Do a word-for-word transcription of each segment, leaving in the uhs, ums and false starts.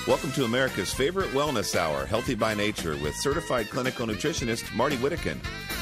Welcome to America's favorite wellness hour, Healthy by Nature, with certified clinical nutritionist Marty Whittakin.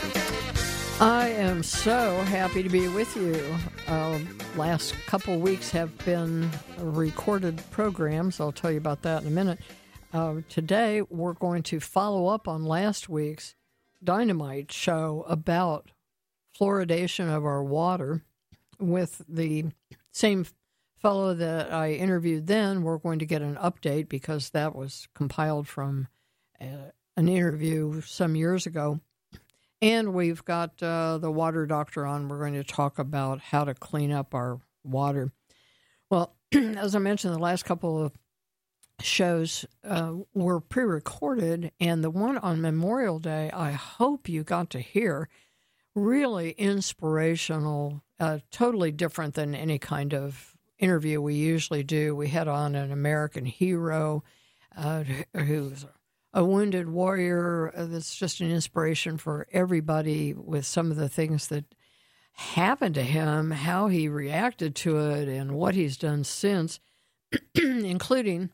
I am so happy to be with you. Uh, last couple weeks have been recorded programs. I'll tell you about that in a minute. Uh, today, we're going to follow up on last week's Dynamite show about fluoridation of our water with the same fellow that I interviewed then. We're going to get an update because that was compiled from uh, an interview some years ago. And we've got uh, the water doctor on. We're going to talk about how to clean up our water. Well, as I mentioned, the last couple of shows uh, were pre-recorded, and the one on Memorial Day, I hope you got to hear. Really inspirational, uh, totally different than any kind of interview we usually do. We had on an American hero uh, who's a wounded warrior that's just an inspiration for everybody with some of the things that happened to him, how he reacted to it, and what he's done since, including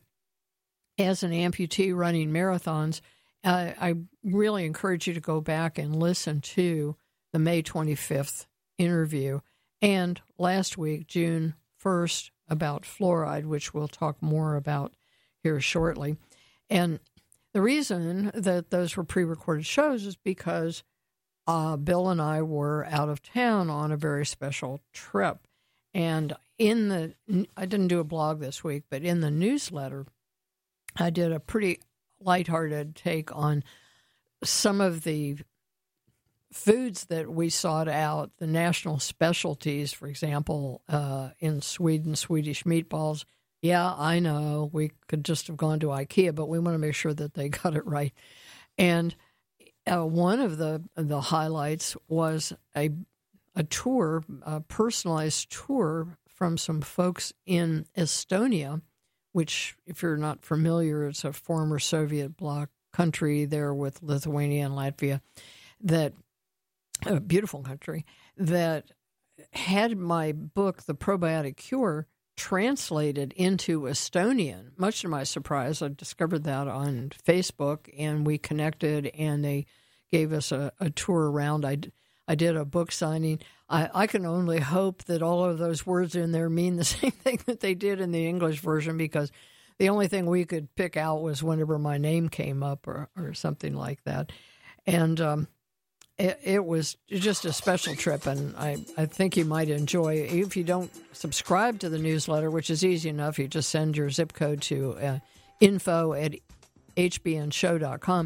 as an amputee running marathons. Uh, I really encourage you to go back and listen to the May twenty-fifth interview, and last week, June first, about fluoride, which we'll talk more about here shortly. And the reason that those were pre-recorded shows is because uh, Bill and I were out of town on a very special trip. And in the, I didn't do a blog this week, but in the newsletter, I did a pretty lighthearted take on some of the foods that we sought out, the national specialties, for example, uh, in Sweden, Swedish meatballs. Yeah, I know, we could just have gone to IKEA, but we want to make sure that they got it right. And uh, one of the the highlights was a a tour, a personalized tour from some folks in Estonia, which, if you're not familiar, it's a former Soviet bloc country there with Lithuania and Latvia, that a beautiful country, that had my book, The Probiotic Cure, translated into Estonian. Much to my surprise, I discovered that on Facebook, and we connected, and they gave us a, a tour around. I, I did a book signing. I, I can only hope that all of those words in there mean the same thing that they did in the English version, because the only thing we could pick out was whenever my name came up or, or something like that. And um, it, it was just a special trip, and I, I think you might enjoy it. If you don't subscribe to the newsletter, which is easy enough, you just send your zip code to uh, info at h b n show dot com.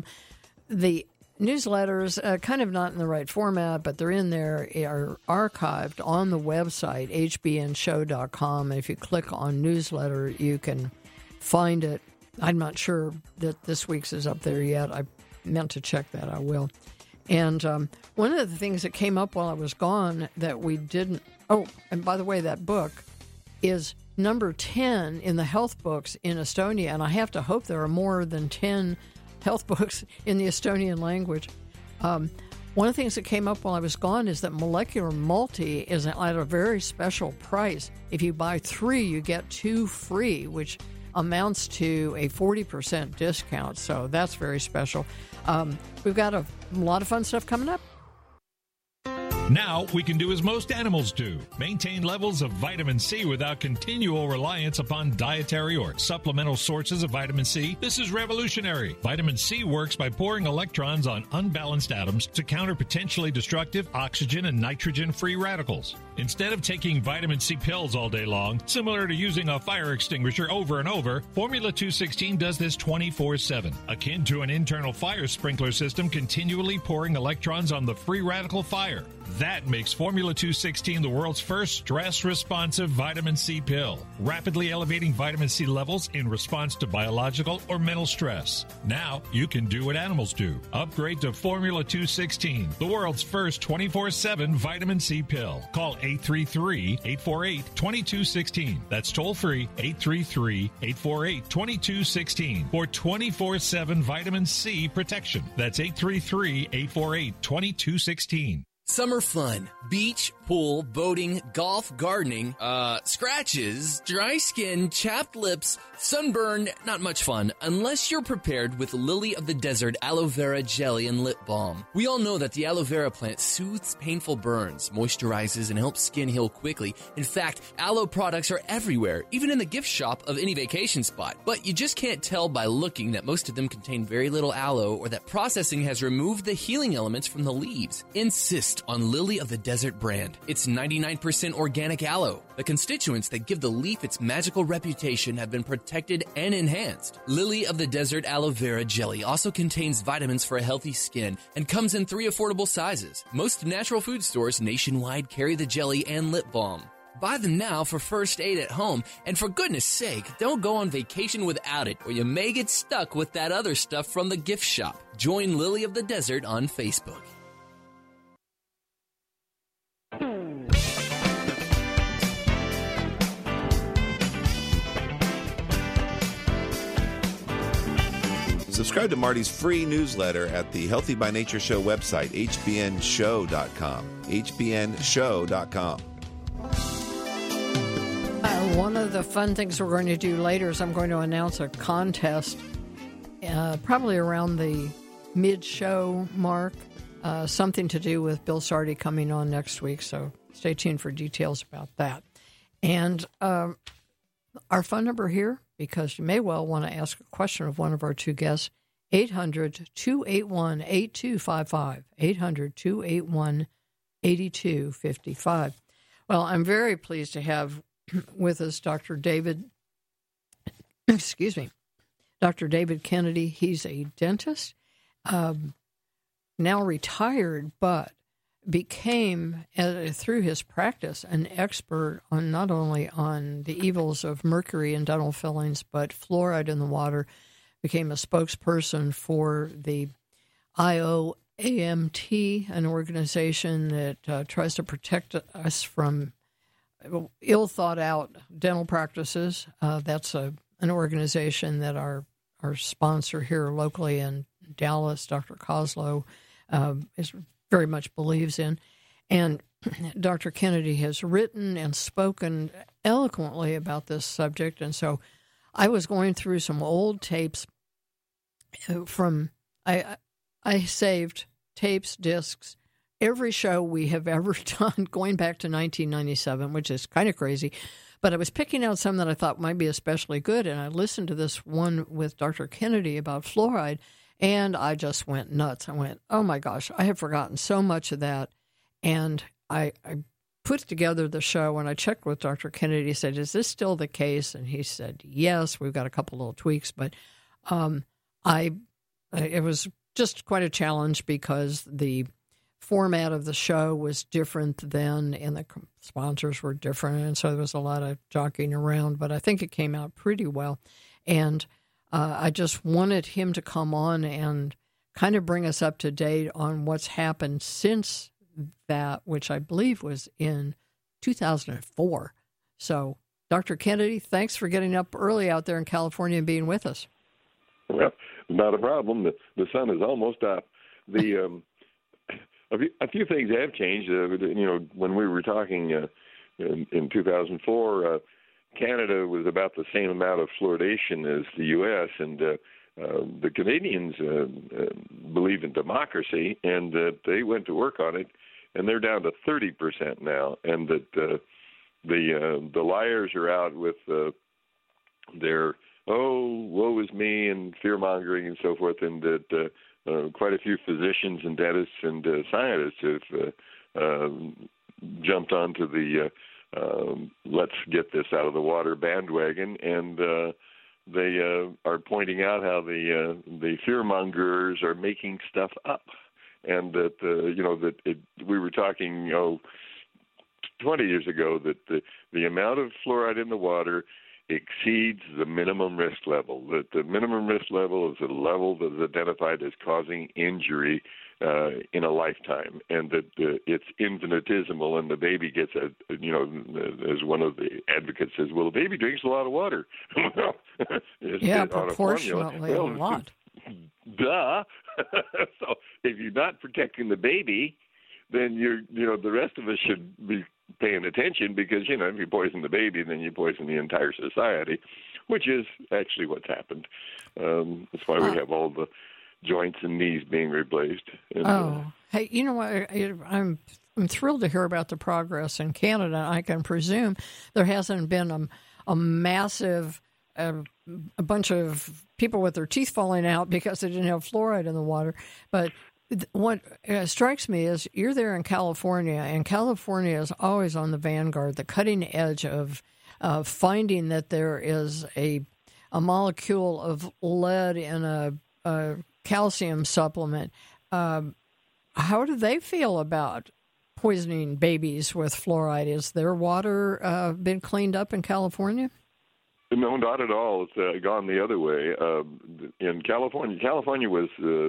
The newsletters, uh, kind of not in the right format, but they're in there, are archived on the website, h b n show dot com. And if you click on newsletter, you can find it. I'm not sure that this week's is up there yet. I meant to check that. I will. And um, one of the things that came up while I was gone that we didn't... Oh, and by the way, that book is number ten in the health books in Estonia, and I have to hope there are more than ten health books in the Estonian language. Um, one of the things that came up while I was gone is that Molecular Multi is at a very special price. If you buy three, you get two free, which amounts to a forty percent discount. So that's very special. Um, we've got a, a lot of fun stuff coming up. Now we can do as most animals do, maintain levels of vitamin C without continual reliance upon dietary or supplemental sources of vitamin C. This is revolutionary. Vitamin C works by pouring electrons on unbalanced atoms to counter potentially destructive oxygen and nitrogen free radicals. Instead of taking vitamin C pills all day long, similar to using a fire extinguisher over and over, Formula two sixteen does this twenty-four seven, akin to an internal fire sprinkler system continually pouring electrons on the free radical fire. That makes Formula two sixteen the world's first stress-responsive vitamin C pill, rapidly elevating vitamin C levels in response to biological or mental stress. Now you can do what animals do. Upgrade to Formula two sixteen, the world's first twenty-four seven vitamin C pill. Call eight three three, eight four eight, two two one six. That's toll-free, eight three three, eight four eight, two two one six for twenty-four seven vitamin C protection. That's eight three three, eight four eight, two two one six. Summer fun, beach, pool, boating, golf, gardening, uh, scratches, dry skin, chapped lips, sunburn, not much fun, unless you're prepared with Lily of the Desert aloe vera jelly and lip balm. We all know that the aloe vera plant soothes painful burns, moisturizes, and helps skin heal quickly. In fact, aloe products are everywhere, even in the gift shop of any vacation spot. But you just can't tell by looking that most of them contain very little aloe or that processing has removed the healing elements from the leaves. Insist on Lily of the Desert brand. It's ninety-nine percent organic aloe. The constituents that give the leaf its magical reputation have been protected and enhanced. Lily of the Desert aloe vera jelly also contains vitamins for a healthy skin and comes in three affordable sizes. Most natural food stores nationwide carry the jelly and lip balm. Buy them now for first aid at home, and for goodness sake, don't go on vacation without it, or you may get stuck with that other stuff from the gift shop. Join Lily of the Desert on Facebook. Subscribe to Marty's free newsletter at the Healthy by Nature Show website, H B N show dot com. H B N show dot com. Uh, one of the fun things we're going to do later is I'm going to announce a contest, uh, probably around the mid-show mark, uh, something to do with Bill Sardi coming on next week, so stay tuned for details about that. And uh, our phone number here, because you may well want to ask a question of one of our two guests, eight hundred, two eight one, eight two five five, eight hundred, two eight one, eight two five five. Well, I'm very pleased to have with us Doctor David, excuse me, Doctor David Kennedy. He's a dentist, um, now retired, but became, uh, through his practice, an expert on not only on the evils of mercury in dental fillings, but fluoride in the water, became a spokesperson for the I O A M T, an organization that uh, tries to protect us from ill-thought-out dental practices. Uh, that's a, an organization that our, our sponsor here locally in Dallas, Doctor Kozlow, uh, is very much believes in. And Doctor Kennedy has written and spoken eloquently about this subject. And so I was going through some old tapes from, I I saved tapes, discs, every show we have ever done going back to nineteen ninety-seven, which is kind of crazy. But I was picking out some that I thought might be especially good. And I listened to this one with Doctor Kennedy about fluoride, and I just went nuts. I went, oh, my gosh, I have forgotten so much of that. And I, I put together the show, and I checked with Doctor Kennedy. He said, is this still the case? And he said, yes, we've got a couple little tweaks. But um, I, it was just quite a challenge because the format of the show was different then, and the sponsors were different. And so there was a lot of jockeying around. But I think it came out pretty well. And Uh, I just wanted him to come on and kind of bring us up to date on what's happened since that, which I believe was in two thousand four. So, Doctor Kennedy, thanks for getting up early out there in California and being with us. Well, not a problem. The, the sun is almost up. The um, a, few, a few things have changed. Uh, you know, when we were talking uh, in, in two thousand four, uh, Canada was about the same amount of fluoridation as the U S, and uh, uh, the Canadians uh, uh, believe in democracy, and uh, they went to work on it, and they're down to thirty percent now, and that uh, the uh, the liars are out with uh, their, oh, woe is me, and fear-mongering and so forth, and that uh, uh, quite a few physicians and dentists and uh, scientists have uh, uh, jumped onto the uh, Um, let's get this out of the water bandwagon, and uh, they uh, are pointing out how the uh, the fearmongers are making stuff up, and that uh, you know that it, we were talking, you know, twenty years ago that the the amount of fluoride in the water exceeds the minimum risk level. That the minimum risk level is a level that is identified as causing injury uh, in a lifetime, and that uh, it's infinitesimal, and the baby gets a, you know, as one of the advocates says, well, the baby drinks a lot of water. well, yeah, proportionately a, well, a lot. Duh. So if you're not protecting the baby, then you're, you know, the rest of us should be paying attention because, you know, if you poison the baby, then you poison the entire society, which is actually what's happened. Um, that's why we have all the joints and knees being replaced. And, oh, uh, hey, you know what? I'm I'm thrilled to hear about the progress in Canada. I can presume there hasn't been a, a massive uh, a bunch of people with their teeth falling out because they didn't have fluoride in the water. But what uh, strikes me is you're there in California, and California is always on the vanguard, the cutting edge of uh, finding that there is a a molecule of lead in a, a calcium supplement. Um, how do they feel about poisoning babies with fluoride? Is their water uh, been cleaned up in California? No, not at all. It's uh, gone the other way. Uh, in California, California was uh,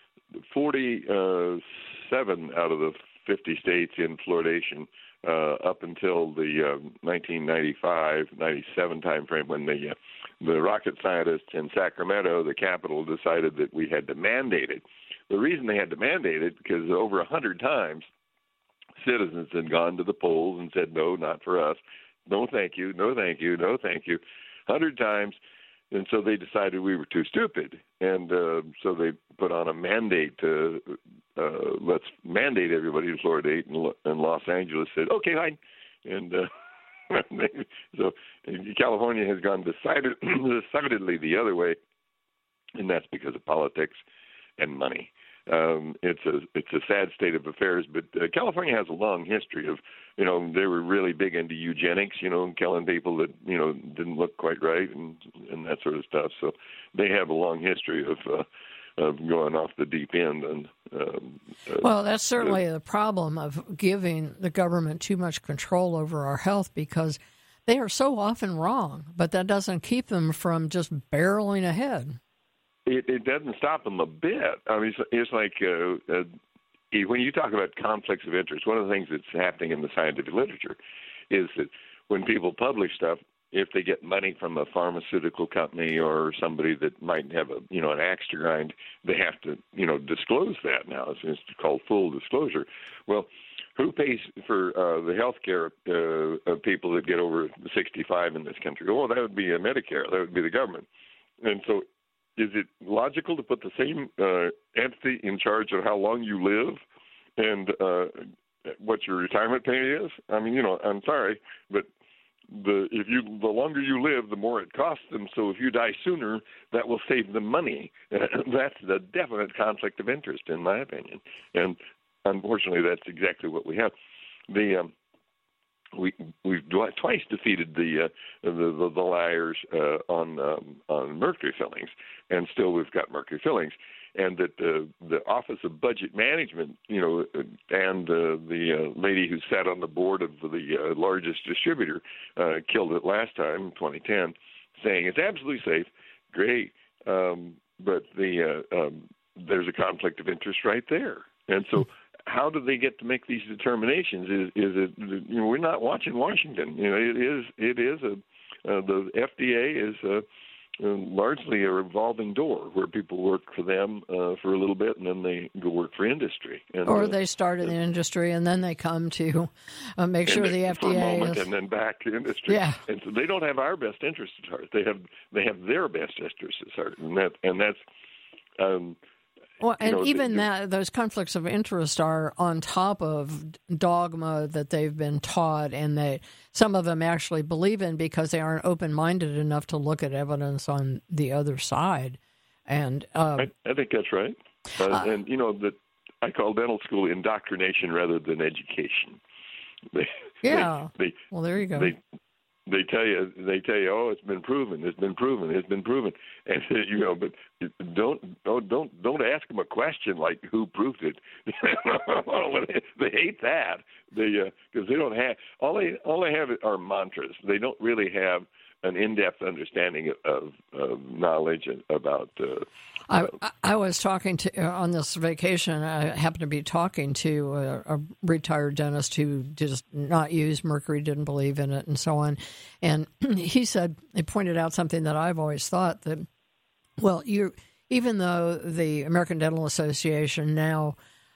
forty-seven out of the fifty states in fluoridation uh, up until the uh, nineteen ninety-five ninety-seven timeframe when the uh, the rocket scientists in Sacramento, the capital, decided that we had to mandate it. The reason they had to mandate it because over a hundred times citizens had gone to the polls and said, no, not for us. No, thank you. No, thank you. No, thank you. Hundred times. And so they decided we were too stupid. And uh, so they put on a mandate to, uh, let's mandate everybody to fluoridate. And, and Los Angeles said, okay, fine. And uh, so California has gone decided, decidedly the other way. And that's because of politics and money. Um, it's a it's a sad state of affairs, but uh, California has a long history of, you know, they were really big into eugenics, you know, killing people that, you know, didn't look quite right and and that sort of stuff. So they have a long history of uh, of going off the deep end. And um, uh, well, that's certainly uh, the problem of giving the government too much control over our health because they are so often wrong, but that doesn't keep them from just barreling ahead. It, it doesn't stop them a bit. I mean, it's, it's like uh, uh, when you talk about conflicts of interest, one of the things that's happening in the scientific literature is that when people publish stuff, if they get money from a pharmaceutical company or somebody that might have a, you know, an axe to grind, they have to, you know, disclose that now. It's, it's called full disclosure. Well, who pays for uh, the health care uh, of people that get over sixty-five in this country? Well, that would be a Medicare. That would be the government. And so is it logical to put the same uh, entity in charge of how long you live and uh, what your retirement pay is? I mean, you know, I'm sorry, but the if you the longer you live, the more it costs them. So if you die sooner, that will save them money. That's the definite conflict of interest, in my opinion. And unfortunately, that's exactly what we have. The um, We we've twice defeated the uh, the, the the liars uh, on um, on mercury fillings, and still we've got mercury fillings, and that uh, the Office of Budget Management, you know, and uh, the uh, lady who sat on the board of the uh, largest distributor uh, killed it last time, twenty ten, saying it's absolutely safe, great, um, but the uh, um, there's a conflict of interest right there, and so. How do they get to make these determinations? Is, is it, you know, we're not watching Washington. You know, it is, it is a, uh, the F D A is a, uh, largely a revolving door where people work for them uh, for a little bit and then they go work for industry. And, or uh, they start in the industry and then they come to uh, make sure the F D A for a moment is... and then back to industry. Yeah. And so they don't have our best interest at heart. They have they have their best interest at heart, and that and that's. Um, Well, and you know, even the, that, those conflicts of interest are on top of dogma that they've been taught, and they some of them actually believe in because they aren't open-minded enough to look at evidence on the other side. And um, I, I think that's right. Uh, uh, and you know that I call dental school indoctrination rather than education. They, yeah. They, they, well, there you go. They, They tell you, they tell you, oh, it's been proven, it's been proven, it's been proven, and you know, but don't, don't, don't, don't ask them a question like who proved it. They hate that, they because uh, they don't have all they all they have are mantras. They don't really have an in-depth understanding of, of knowledge about. Uh, I, I was talking to uh, on this vacation. I happened to be talking to a, a retired dentist who does not use mercury, didn't believe in it, and so on. And he said he pointed out something that I've always thought that, well, you even though the American Dental Association now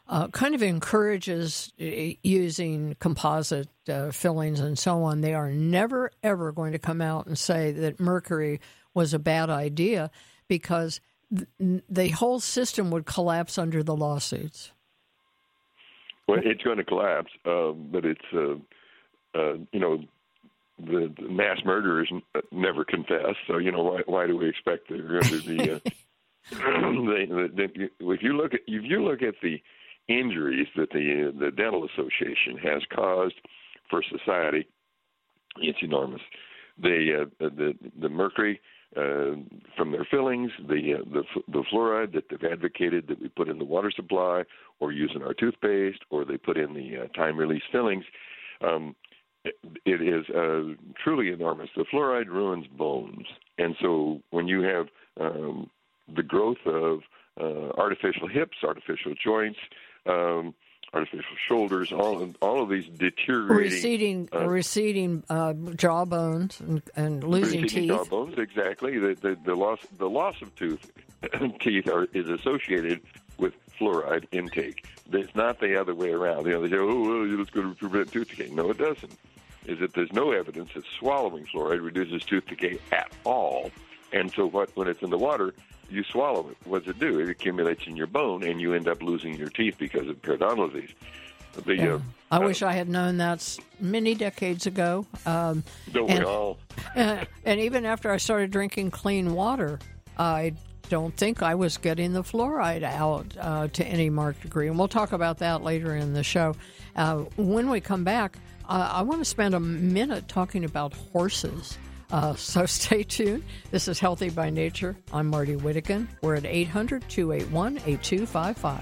uh, kind of encourages using composite uh, fillings and so on. They are never, ever going to come out and say that mercury was a bad idea, because th- the whole system would collapse under the lawsuits. Well, it's going to collapse, uh, but it's, uh, uh, you know, the, the mass murderers never confess. So, you know, why, why do we expect they're going to be? Uh, they, they, if you look at if you look at the injuries that the the Dental Association has caused for society, it's enormous. The uh, the the mercury uh, from their fillings, the, uh, the the fluoride that they've advocated that we put in the water supply or use in our toothpaste, or they put in the uh, time release fillings. Um, it, it is uh, truly enormous. The fluoride ruins bones, and so when you have um, the growth of uh, artificial hips, artificial joints, um, artificial shoulders, all of, all of these deteriorating, receding, uh, receding uh, jawbones and, and losing receding teeth. Jawbones, exactly. The, the, the loss, the loss of tooth, teeth are, is associated with fluoride intake. It's not the other way around. You know, they say, "Oh, well, it's going to prevent tooth decay." No, it doesn't. Is that there's no evidence that swallowing fluoride reduces tooth decay at all. And so, what when it's in the water, you swallow it. What does it do? It accumulates in your bone, and you end up losing your teeth because of periodontal disease. The, yeah. uh, I uh, wish I had known that many decades ago. Um, don't and, we all? and even after I started drinking clean water, I don't think I was getting the fluoride out uh, to any marked degree. And we'll talk about that later in the show. Uh, when we come back, uh, I want to spend a minute talking about horses. Uh, so stay tuned. This is Healthy by Nature. I'm Marty Whittekin. We're at eight hundred, two eight one, eight two five five.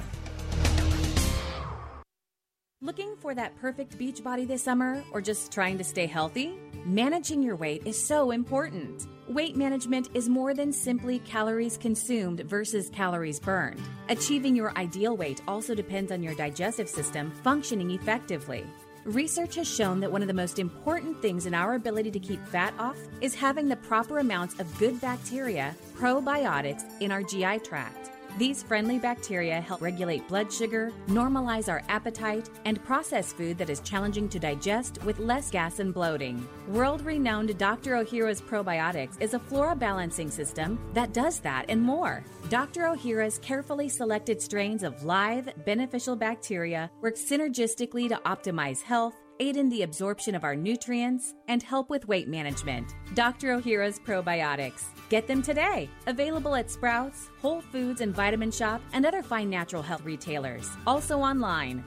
Looking for that perfect beach body this summer, or just trying to stay healthy? Managing your weight is so important. Weight management is more than simply calories consumed versus calories burned. Achieving your ideal weight also depends on your digestive system functioning effectively. Research has shown that one of the most important things in our ability to keep fat off is having the proper amounts of good bacteria, probiotics, in our G I tract. These friendly bacteria help regulate blood sugar, normalize our appetite, and process food that is challenging to digest with less gas and bloating. World-renowned Doctor Ohhira's Probiotics is a flora balancing system that does that and more. Doctor Ohhira's carefully selected strains of live, beneficial bacteria work synergistically to optimize health, aid in the absorption of our nutrients, and help with weight management. Doctor Ohhira's Probiotics. Get them today. Available at Sprouts, Whole Foods and Vitamin Shop, and other fine natural health retailers. Also online.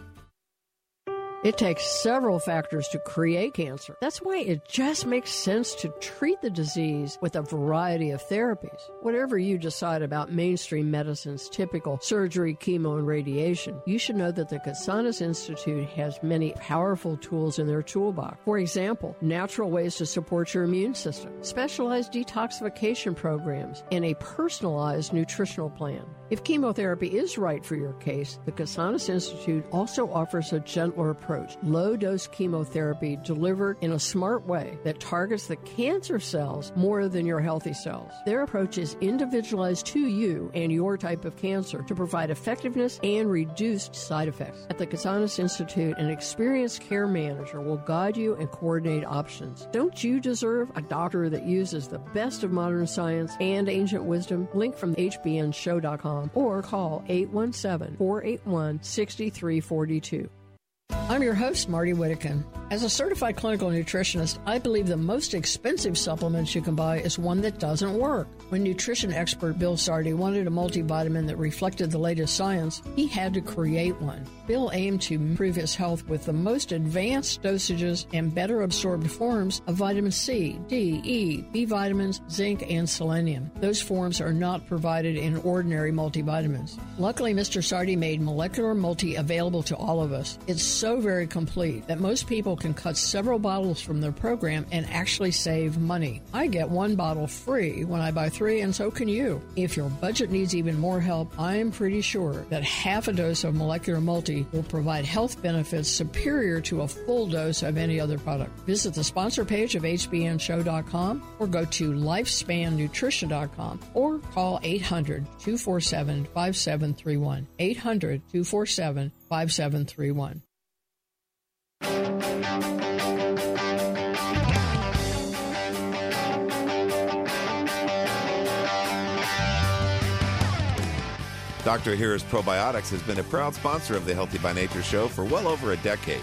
It takes several factors to create cancer. That's why it just makes sense to treat the disease with a variety of therapies. Whatever you decide about mainstream medicine's typical surgery, chemo, and radiation, you should know that the Casanas Institute has many powerful tools in their toolbox. For example, natural ways to support your immune system, specialized detoxification programs, and a personalized nutritional plan. If chemotherapy is right for your case, the Casanas Institute also offers a gentler approach, low-dose chemotherapy delivered in a smart way that targets the cancer cells more than your healthy cells. Their approach is individualized to you and your type of cancer to provide effectiveness and reduced side effects. At the Casanas Institute, an experienced care manager will guide you and coordinate options. Don't you deserve a doctor that uses the best of modern science and ancient wisdom? Link from H B N show dot com or call eight one seven, four eight one, six three four two. I'm your host, Marty Whittekin. As a certified clinical nutritionist, I believe the most expensive supplements you can buy is one that doesn't work. When nutrition expert Bill Sardi wanted a multivitamin that reflected the latest science, he had to create one. Bill aimed to improve his health with the most advanced dosages and better absorbed forms of vitamin C, D, E, B vitamins, zinc, and selenium. Those forms are not provided in ordinary multivitamins. Luckily, Mister Sardi made Molecular Multi available to all of us. It's so very complete that most people can cut several bottles from their program and actually save money. I get one bottle free when I buy three, and so can you. If your budget needs even more help, I'm pretty sure that half a dose of Molecular Multi will provide health benefits superior to a full dose of any other product. Visit the sponsor page of H B N show dot com or go to lifespan nutrition dot com or call eight hundred, two four seven, five seven three one. eight hundred, two four seven, five seven three one. Doctor Ahira's Probiotics has been a proud sponsor of the Healthy by Nature show for well over a decade.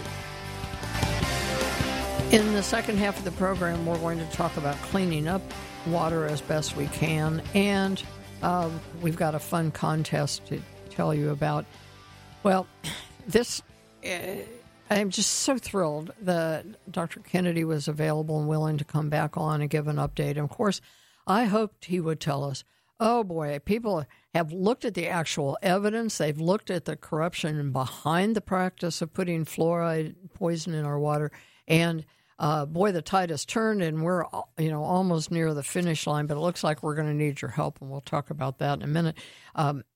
In the second half of the program, we're going to talk about cleaning up water as best we can, and uh, we've got a fun contest to tell you about. Well, this, uh, I'm just so thrilled that Doctor Kennedy was available and willing to come back on and give an update. And of course, I hoped he would tell us, oh boy, people have looked at the actual evidence. They've looked at the corruption behind the practice of putting fluoride poison in our water. And uh, boy, the tide has turned, and we're you know almost near the finish line. But it looks like we're going to need your help, and we'll talk about that in a minute. Um,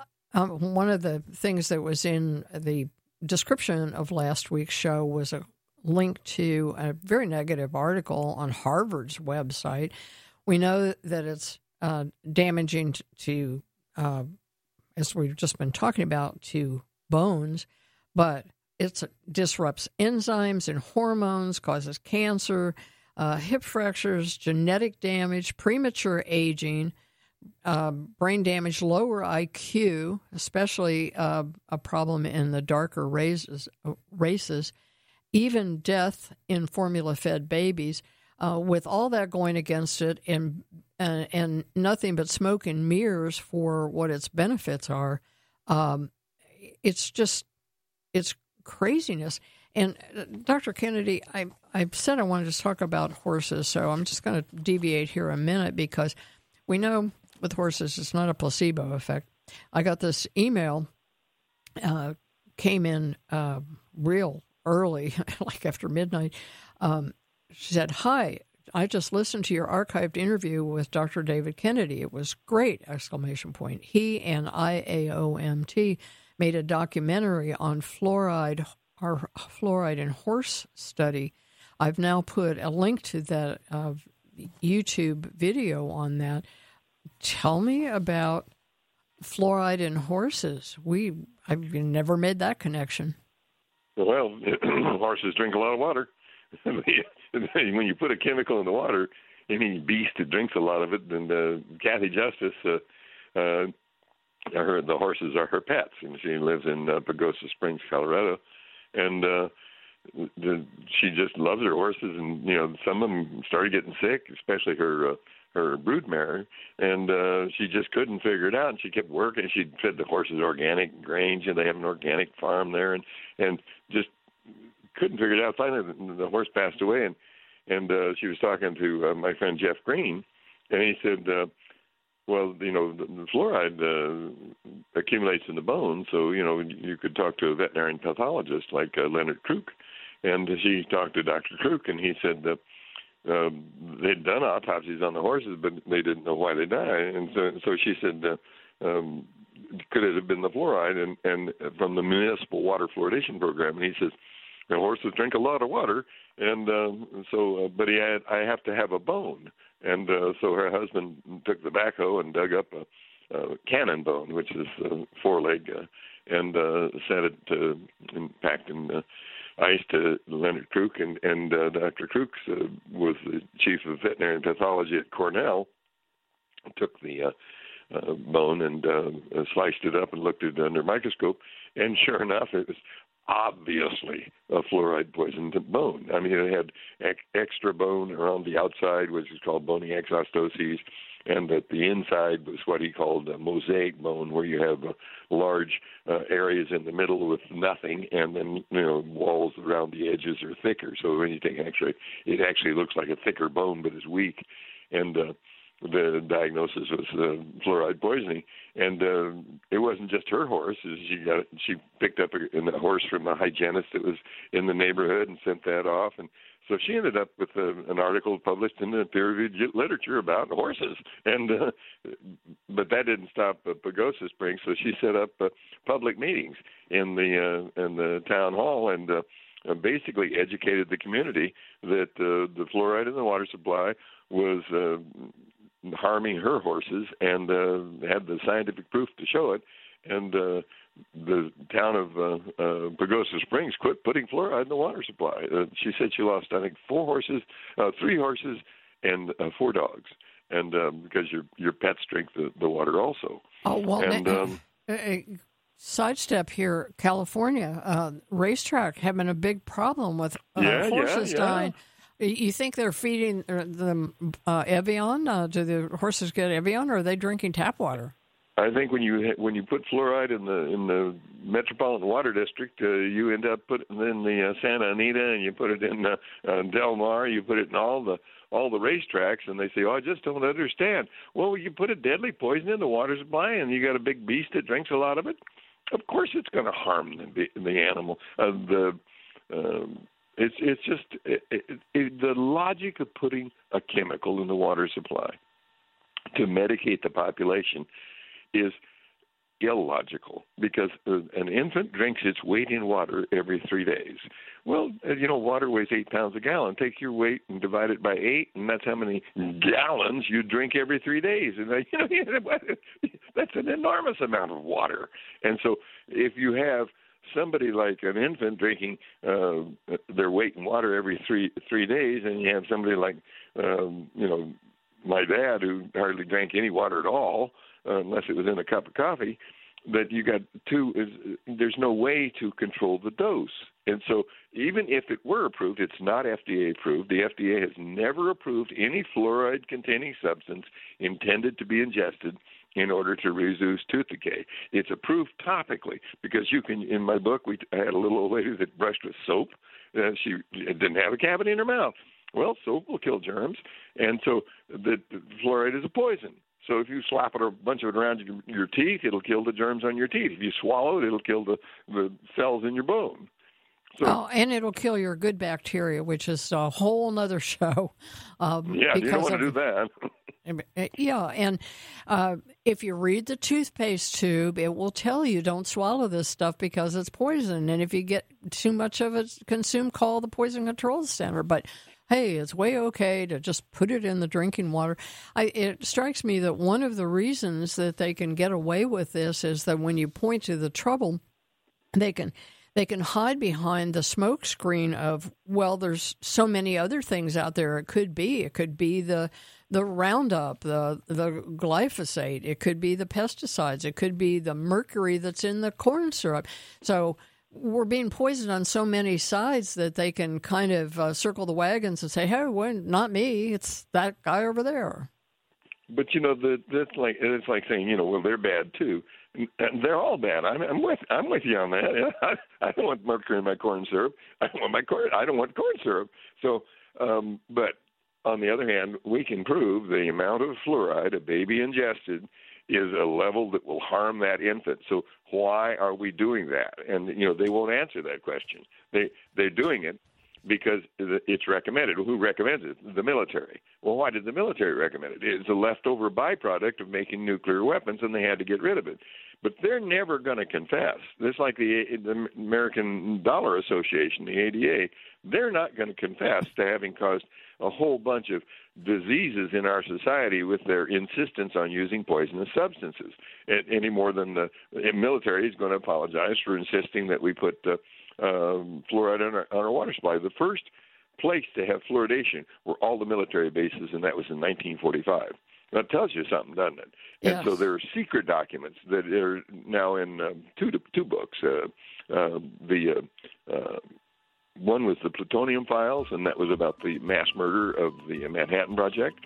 um, one of the things that was in the description of last week's show was a link to a very negative article on Harvard's website. We know that it's uh, damaging to, uh, as we've just been talking about, to bones, but it disrupts enzymes and hormones, causes cancer, uh, hip fractures, genetic damage, premature aging, uh, brain damage, lower I Q, especially uh, a problem in the darker races, races, even death in formula-fed babies. Uh, with all that going against it, and, and and nothing but smoke and mirrors for what its benefits are, um, it's just it's craziness. And uh, Doctor Kennedy, I I said I wanted to talk about horses, so I'm just going to deviate here a minute because we know with horses it's not a placebo effect. I got this email uh, came in uh, real early, like after midnight. Um, She said, "Hi, I just listened to your archived interview with Doctor David Kennedy. It was great!" Exclamation point. He and I A O M T made a documentary on fluoride, our fluoride in horse study. I've now put a link to that uh, YouTube video on that. Tell me about fluoride in horses. We I've never made that connection. Well, horses drink a lot of water. When you put a chemical in the water, any beast that drinks a lot of it, and uh, Kathy Justice, uh, uh, her, the horses are her pets, and she lives in uh, Pagosa Springs, Colorado, and uh, the, she just loves her horses, and you know some of them started getting sick, especially her uh, her broodmare, and uh, she just couldn't figure it out, and she kept working. She fed the horses organic grains, and they have an organic farm there, and and just couldn't figure it out. Finally, the, the horse passed away, and and uh, she was talking to uh, my friend Jeff Green, and he said, uh, well, you know, the, the fluoride uh, accumulates in the bone, so, you know, you could talk to a veterinarian pathologist like uh, Leonard Kruk. And she talked to Doctor Kruk, and he said that uh, they'd done autopsies on the horses, but they didn't know why they died. And so, so she said, uh, um, could it have been the fluoride and, and from the municipal water fluoridation program? And he says, the horses drink a lot of water, and uh, so, uh, but he had, I have to have a bone. And uh, so her husband took the backhoe and dug up a, a cannon bone, which is a four-leg, uh, and uh, sent it to, and packed in uh, ice to Leonard Kruk. And, and uh, Doctor Kruk uh, was the chief of veterinary pathology at Cornell, took the uh, uh, bone and uh, sliced it up and looked at it under a microscope, and sure enough, it was obviously a fluoride poisoned bone. I mean, it had ex- extra bone around the outside, which is called bony exostoses, and that the inside was what he called a mosaic bone, where you have uh, large uh, areas in the middle with nothing, and then, you know, walls around the edges are thicker. So anything actually, it actually looks like a thicker bone, but it's weak. And uh, the diagnosis was uh, fluoride poisoning, and uh, it wasn't just her horse. She got she picked up a, a horse from a hygienist that was in the neighborhood and sent that off, and so she ended up with a, an article published in the peer-reviewed literature about horses. And uh, but that didn't stop uh, Pagosa Springs, so she set up uh, public meetings in the uh, in the town hall and uh, uh, basically educated the community that uh, the fluoride in the water supply was uh, harming her horses, and uh, had the scientific proof to show it. And uh, the town of uh, uh, Pagosa Springs quit putting fluoride in the water supply. Uh, she said she lost, I think, four horses, uh, three horses, and uh, four dogs, and um, because your your pets drink the, the water also. Oh well. And, um, uh, sidestep here, California uh, racetrack having a big problem with uh, yeah, horses yeah, yeah. dying. You think they're feeding them uh, Evian? Uh, do the horses get Evian, or are they drinking tap water? I think when you when you put fluoride in the in the Metropolitan Water District, uh, you end up putting it in the uh, Santa Anita, and you put it in uh, uh, Del Mar, you put it in all the all the racetracks, and they say, "Oh, I just don't understand." Well, you put a deadly poison in the water supply, and you got a big beast that drinks a lot of it. Of course, it's going to harm the the animal. Uh, the um, it's it's just it, it, it, the logic of putting a chemical in the water supply to medicate the population is illogical, because uh, an infant drinks its weight in water every three days. Well, uh, you know, water weighs eight pounds a gallon. Take your weight and divide it by eight, and that's how many gallons you drink every three days. And uh, you know, that's an enormous amount of water. And so, if you have somebody like an infant drinking uh, their weight in water every three three days, and you have somebody like, um, you know, my dad who hardly drank any water at all, Uh, unless it was in a cup of coffee, that you got two, is, there's no way to control the dose. And so even if it were approved, it's not F D A approved. The F D A has never approved any fluoride-containing substance intended to be ingested in order to reduce tooth decay. It's approved topically, because you can, in my book, we I had a little old lady that brushed with soap. Uh, she didn't have a cavity in her mouth. Well, soap will kill germs, and so the, the fluoride is a poison. So if you slap it or a bunch of it around your, your teeth, it'll kill the germs on your teeth. If you swallow it, it'll kill the, the cells in your bone. So, oh, and it'll kill your good bacteria, which is a whole nother show. Um, yeah, you don't want to do that. Yeah, and uh, if you read the toothpaste tube, it will tell you don't swallow this stuff because it's poison. And if you get too much of it consumed, call the Poison Control Center. But hey, it's way okay to just put it in the drinking water. I, it strikes me that one of the reasons that they can get away with this is that when you point to the trouble, they can they can hide behind the smoke screen of, well, there's so many other things out there. It could be. It could be the the Roundup, the the glyphosate. It could be the pesticides. It could be the mercury that's in the corn syrup. So we're being poisoned on so many sides that they can kind of uh, circle the wagons and say, hey, well, not me. It's that guy over there. But, you know, the, that's like it's like saying, you know, well, they're bad, too. And they're all bad. I'm, I'm with I'm with you on that. I, I don't want mercury in my corn syrup. I don't want my corn. I don't want corn syrup. So, um, but on the other hand, we can prove the amount of fluoride a baby ingested is a level that will harm that infant. So why are we doing that? And, you know, they won't answer that question. They, they're doing it because it's recommended. Who recommends it? The military. Well, why did the military recommend it? It's a leftover byproduct of making nuclear weapons, and they had to get rid of it. But they're never going to confess. It's like the, the American Dollar Association, the A D A. They're not going to confess to having caused a whole bunch of diseases in our society with their insistence on using poisonous substances, any more than the military is going to apologize for insisting that we put uh, um, fluoride on our, on our water supply. The first place to have fluoridation were all the military bases, and that was in nineteen forty-five. That tells you something, doesn't it? Yes. And so there are secret documents that are now in um, two two books. Uh, uh, the uh, uh, one was the plutonium files, and that was about the mass murder of the Manhattan Project.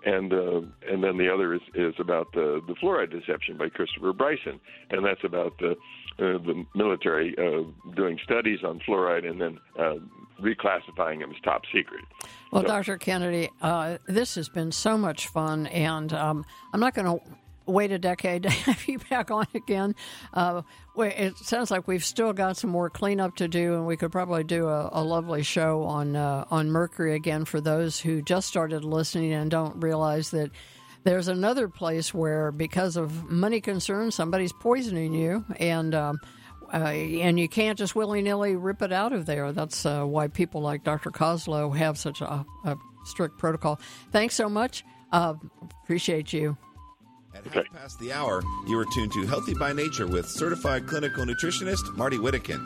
and uh, and then the other is, is about the, the fluoride deception by Christopher Bryson, and that's about the uh, the military uh, doing studies on fluoride and then uh, reclassifying them as top secret. Well, so, Doctor Kennedy, uh, this has been so much fun, and um, I'm not going to wait a decade to have you back on again. Uh, it sounds like we've still got some more cleanup to do, and we could probably do a, a lovely show on uh, on mercury again for those who just started listening and don't realize that there's another place where, because of money concerns, somebody's poisoning you, and um, uh, and you can't just willy-nilly rip it out of there. That's uh, why people like Doctor Koslow have such a, a strict protocol. Thanks so much. Uh, appreciate you. At half past the hour, you are tuned to Healthy by Nature with certified clinical nutritionist Marty Whittakin.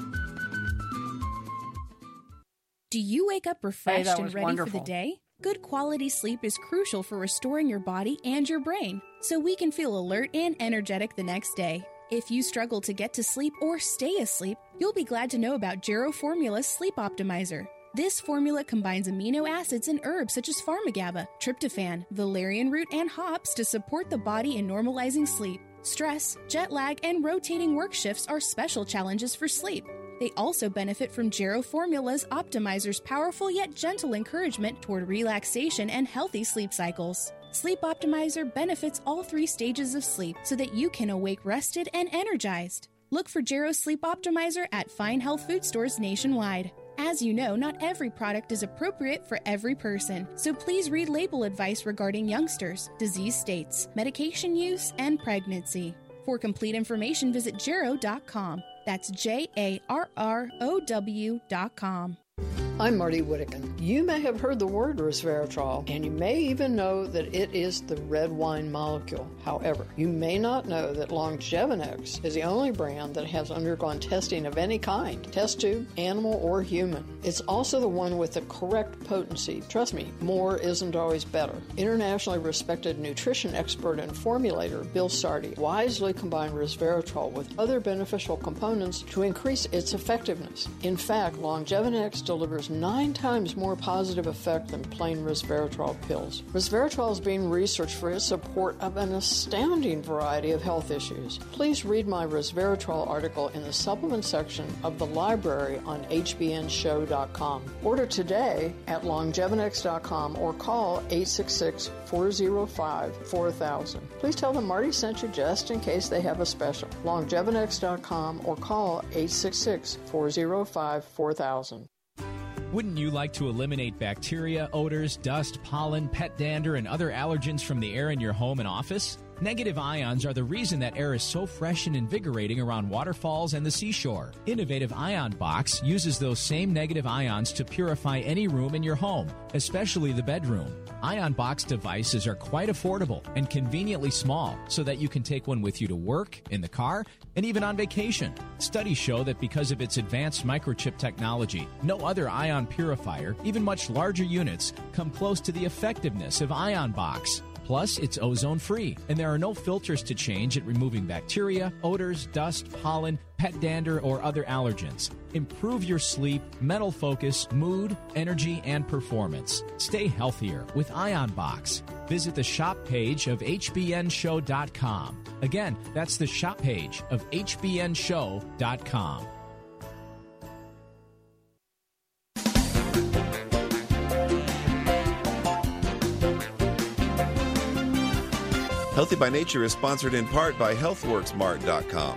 Do you wake up refreshed Hey, that and was ready wonderful. for the day? Good quality sleep is crucial for restoring your body and your brain, so we can feel alert and energetic the next day. If you struggle to get to sleep or stay asleep, you'll be glad to know about Gero Formula's Sleep Optimizer. This formula combines amino acids and herbs such as pharmagaba, tryptophan, valerian root, and hops to support the body in normalizing sleep. Stress, jet lag, and rotating work shifts are special challenges for sleep. They also benefit from Gero Formula's Optimizer's powerful yet gentle encouragement toward relaxation and healthy sleep cycles. Sleep Optimizer benefits all three stages of sleep so that you can awake rested and energized. Look for Gero Sleep Optimizer at fine health food stores nationwide. As you know, not every product is appropriate for every person, so please read label advice regarding youngsters, disease states, medication use, and pregnancy. For complete information, visit Jarrow dot com. That's J A R R O W dot com. I'm Marty Whittakin. You may have heard the word resveratrol, and you may even know that it is the red wine molecule. However, you may not know that Longevinex is the only brand that has undergone testing of any kind, test tube, animal, or human. It's also the one with the correct potency. Trust me, more isn't always better. Internationally respected nutrition expert and formulator Bill Sardi wisely combined resveratrol with other beneficial components to increase its effectiveness. In fact, Longevinex delivers nine times more positive effect than plain resveratrol pills. Resveratrol is being researched for its support of an astounding variety of health issues. Please read my resveratrol article in the supplement section of the library on H B N show dot com. Order today at Longevinex dot com or call eight six six, four zero five, four thousand. Please tell them Marty sent you just in case they have a special. Longevinex dot com or call eight six six, four zero five, four thousand. Wouldn't you like to eliminate bacteria, odors, dust, pollen, pet dander, and other allergens from the air in your home and office? Negative ions are the reason that air is so fresh and invigorating around waterfalls and the seashore. Innovative Ion Box uses those same negative ions to purify any room in your home, especially the bedroom. Ion Box devices are quite affordable and conveniently small so that you can take one with you to work, in the car, and even on vacation. Studies show that because of its advanced microchip technology, no other ion purifier, even much larger units, come close to the effectiveness of Ion Box. Plus, it's ozone-free, and there are no filters to change at removing bacteria, odors, dust, pollen, pet dander, or other allergens. Improve your sleep, mental focus, mood, energy, and performance. Stay healthier with Ion Box. Visit the shop page of H B N show dot com. Again, that's the shop page of H B N show dot com. Healthy by Nature is sponsored in part by health works mart dot com.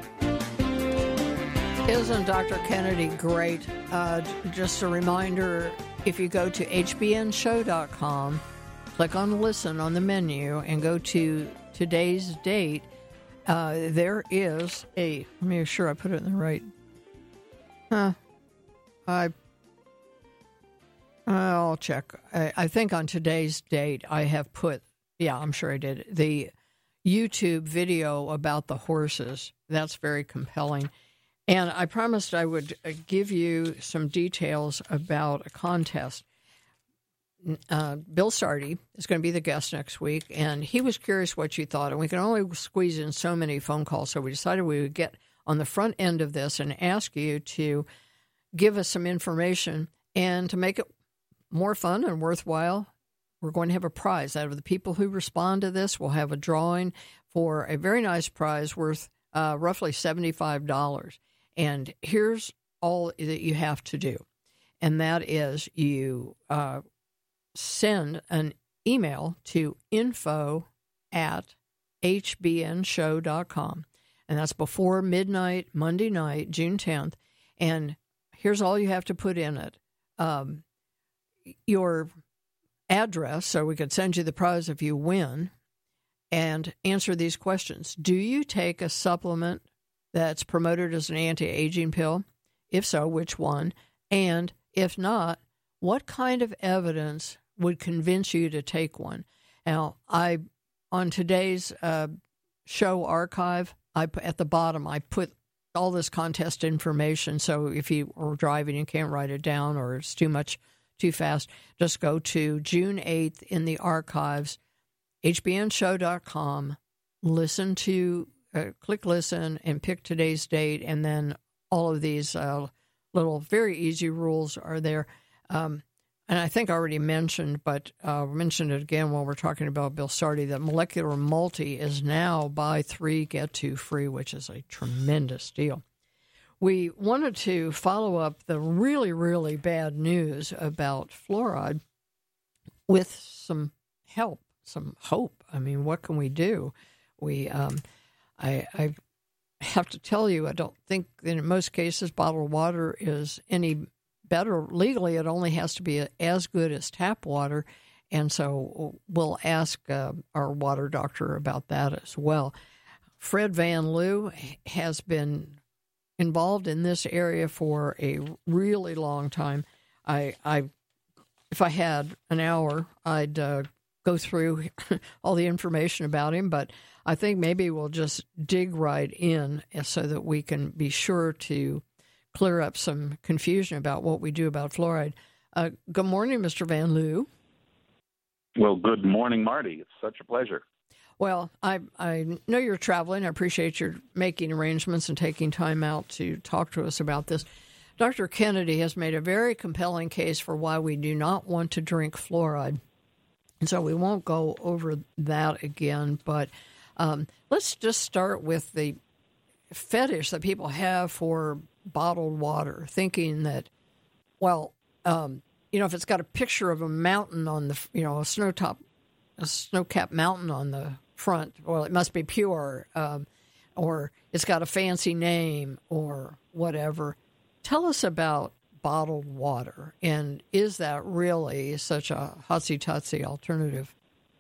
Isn't Doctor Kennedy great? Uh, just a reminder, if you go to H B N show dot com, click on Listen on the menu, and go to today's date, uh, there is a, let me make sure I put it in the right, huh, I, I'll check. I, I think on today's date I have put, yeah, I'm sure I did, the YouTube video about the horses. That's very compelling. And I promised I would give you some details about a contest. Uh, Bill Sardi is going to be the guest next week, and he was curious what you thought. And we can only squeeze in so many phone calls, so we decided we would get on the front end of this and ask you to give us some information. And to make it more fun and worthwhile, we're going to have a prize. Out of the people who respond to this, we'll have a drawing for a very nice prize worth uh, roughly seventy-five dollars. And here's all that you have to do, and that is you uh, send an email to info at h b n show dot com, and that's before midnight, Monday night, June tenth, and here's all you have to put in it. Um, your address, so we could send you the prize if you win, and answer these questions. Do you take a supplement that's promoted as an anti-aging pill? If so, which one? And if not, what kind of evidence would convince you to take one? Now, I on today's uh, show archive, I at the bottom, I put all this contest information, so if you are driving and can't write it down or it's too much, too fast, just go to June eighth in the archives, h b n show dot com, listen to, uh, click listen and pick today's date, and then all of these uh, little very easy rules are there. Um, and I think I already mentioned, but uh, mentioned it again while we're talking about Bill Sardi, that Molecular Multi is now buy three, get two free, which is a tremendous deal. We wanted to follow up the really, really bad news about fluoride with some help, some hope. I mean, what can we do? We, um, I, I have to tell you, I don't think that in most cases bottled water is any better. Legally, it only has to be as good as tap water, and so we'll ask uh, our water doctor about that as well. Fred Van Loo has been involved in this area for a really long time. I, I if I had an hour, I'd uh, go through all the information about him, but I think maybe we'll just dig right in so that we can be sure to clear up some confusion about what we do about fluoride. Uh, good morning, Mister Van Loo. Well, good morning, Marty. It's such a pleasure. Well, I I know you're traveling. I appreciate your making arrangements and taking time out to talk to us about this. Doctor Kennedy has made a very compelling case for why we do not want to drink fluoride. And so we won't go over that again, but um, let's just start with the fetish that people have for bottled water, thinking that, well, um, you know, if it's got a picture of a mountain on the, you know, a snow top, a snow-capped mountain on the front, well, it must be pure, um, or it's got a fancy name or whatever. Tell us about bottled water, and is that really such a hotsy-totsy alternative?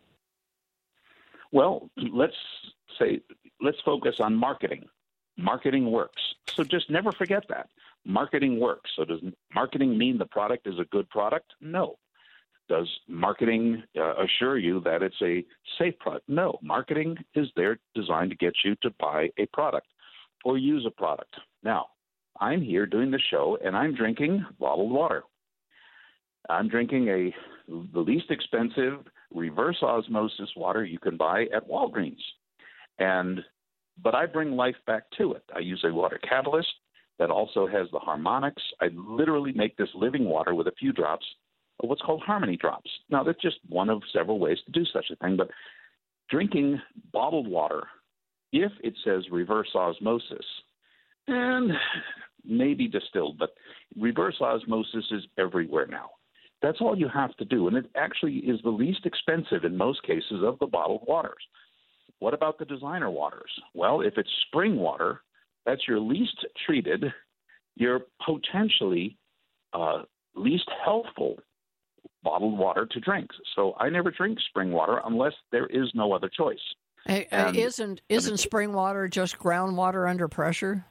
Well, let's say, let's focus on marketing. Marketing works. So just never forget that. Marketing works. So does marketing mean the product is a good product? No. Does marketing uh, assure you that it's a safe product? No. Marketing is there designed to get you to buy a product or use a product. Now, I'm here doing the show, and I'm drinking bottled water. I'm drinking a the least expensive reverse osmosis water you can buy at Walgreens. And but I bring life back to it. I use a water catalyst that also has the harmonics. I literally make this living water with a few drops of what's called Harmony drops. Now, that's just one of several ways to do such a thing, but drinking bottled water, if it says reverse osmosis, and maybe distilled, but reverse osmosis is everywhere now. That's all you have to do, and it actually is the least expensive in most cases of the bottled waters. What about the designer waters? Well, if it's spring water, that's your least treated, your potentially uh, least healthful bottled water to drink. So I never drink spring water unless there is no other choice. Hey, and, isn't isn't spring water just groundwater under pressure?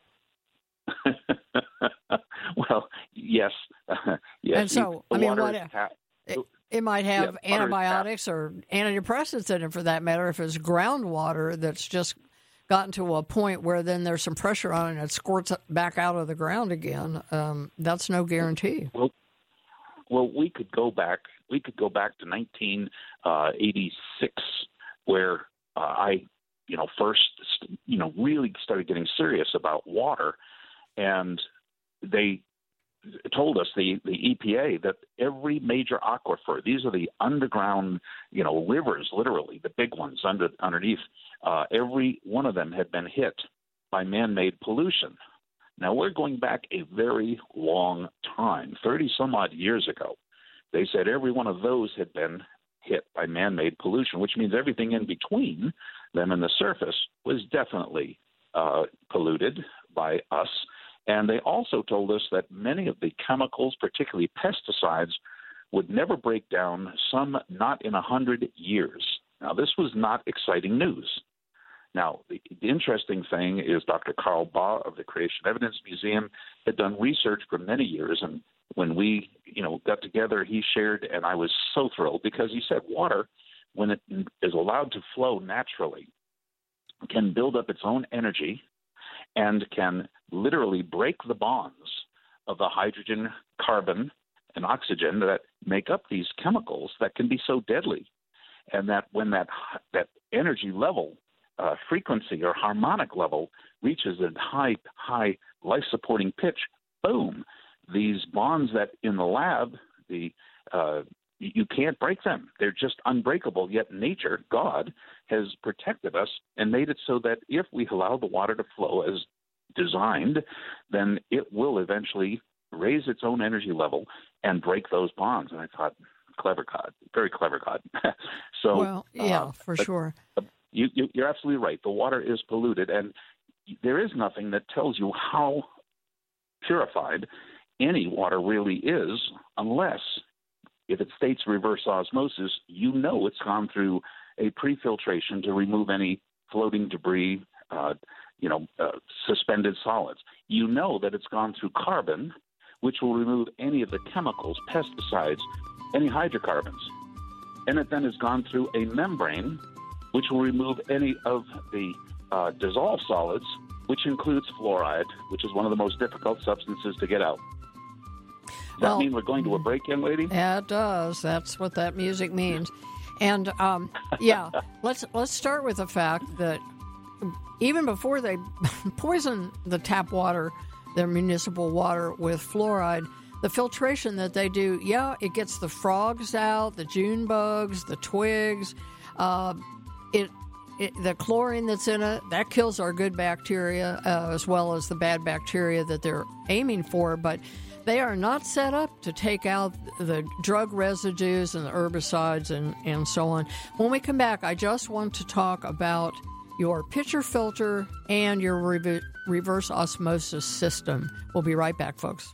Well, yes, uh, yes. And so, the I mean, water what? is ta- It, it might have yeah, antibiotics or antidepressants in it, for that matter. If it's groundwater that's just gotten to a point where then there's some pressure on it and it squirts back out of the ground again, um, that's no guarantee. Well, well, we could go back. We could go back to nineteen eighty-six, where uh, I, you know, first, you know, really started getting serious about water, and they told us, the, the E P A, that every major aquifer, these are the underground, you know, rivers, literally, the big ones under, underneath, uh, every one of them had been hit by man-made pollution. Now, we're going back a very long time, thirty-some-odd years ago. They said every one of those had been hit by man-made pollution, which means everything in between them and the surface was definitely uh, polluted by us. And they also told us that many of the chemicals, particularly pesticides, would never break down, some not in a hundred years. Now, this was not exciting news. Now, the, the interesting thing is Doctor Carl Baugh of the Creation Evidence Museum had done research for many years, and when we, you know, got together, he shared, and I was so thrilled because he said water, when it is allowed to flow naturally, can build up its own energy and can literally break the bonds of the hydrogen, carbon, and oxygen that make up these chemicals that can be so deadly. And that when that that energy level, uh, frequency or harmonic level reaches a high, high life-supporting pitch, boom, these bonds that in the lab, the uh, you can't break them. They're just unbreakable, yet nature, God, has protected us and made it so that if we allow the water to flow as designed, then it will eventually raise its own energy level and break those bonds. And I thought, clever God, very clever God. so, well, yeah, uh, for sure. You, you, you're absolutely right. The water is polluted, and there is nothing that tells you how purified any water really is unless, if it states reverse osmosis, you know it's gone through a pre-filtration to remove any floating debris, uh, you know, uh, suspended solids. You know that it's gone through carbon, which will remove any of the chemicals, pesticides, any hydrocarbons. And it then has gone through a membrane, which will remove any of the uh, dissolved solids, which includes fluoride, which is one of the most difficult substances to get out. Does well, that mean we're going to a break, young lady? Yeah, it does. That's what that music means. And, um, yeah, let's let's start with the fact that even before they poison the tap water, their municipal water, with fluoride, the filtration that they do, yeah, it gets the frogs out, the June bugs, the twigs. Uh, it, it the chlorine that's in it, that kills our good bacteria uh, as well as the bad bacteria that they're aiming for. But they are not set up to take out the drug residues and the herbicides and, and so on. When we come back, I just want to talk about your pitcher filter and your re- reverse osmosis system. We'll be right back, folks.